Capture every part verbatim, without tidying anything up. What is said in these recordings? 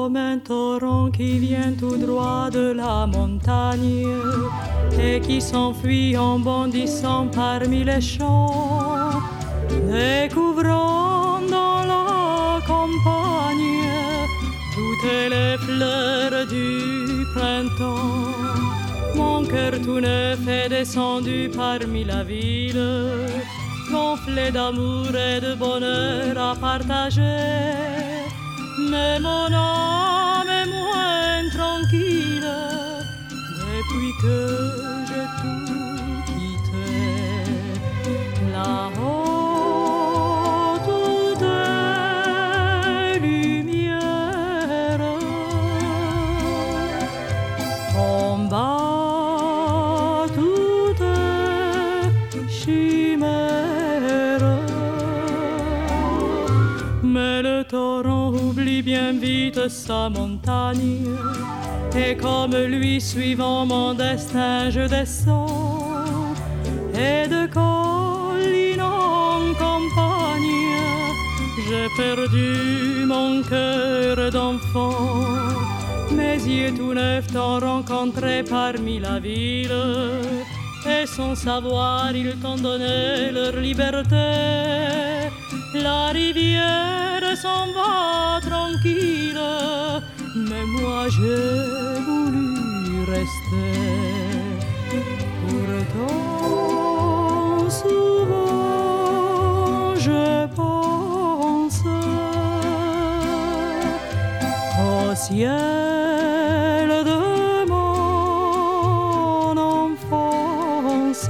comme un torrent qui vient tout droit de la montagne et qui s'enfuit en bondissant parmi les champs, découvrant dans la campagne toutes les fleurs du printemps. Mon cœur tout neuf est descendu parmi la ville, gonflé d'amour et de bonheur à partager. Mais mon âme est moins tranquille depuis que j'ai tout quitté. Là-haut, tout est lumière. En bas, tout est chimère. Mais le torrent oublie bien vite sa montagne, et comme lui suivant mon destin je descends, et de colline en campagne j'ai perdu mon cœur d'enfant. Mes yeux tout neufs t'ont rencontré parmi la ville, et sans savoir ils t'ont donné leur liberté. La rivière s'en va tranquille, mais moi j'ai voulu rester. Pourtant souvent je pense au ciel de mon enfance.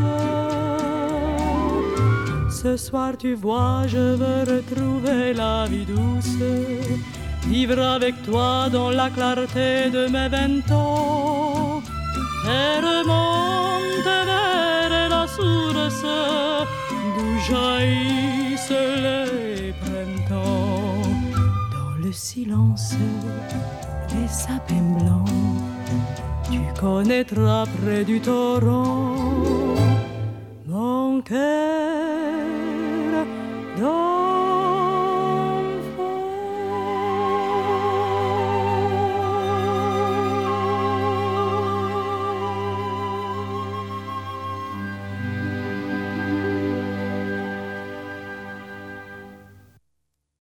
Ce soir tu vois, je veux retrouver la vie douce, vivre avec toi dans la clarté de mes vingt ans, et remonter vers la source d'où jaillissent les printemps. Dans le silence des sapins blancs, tu connaîtras près du torrent mon cœur.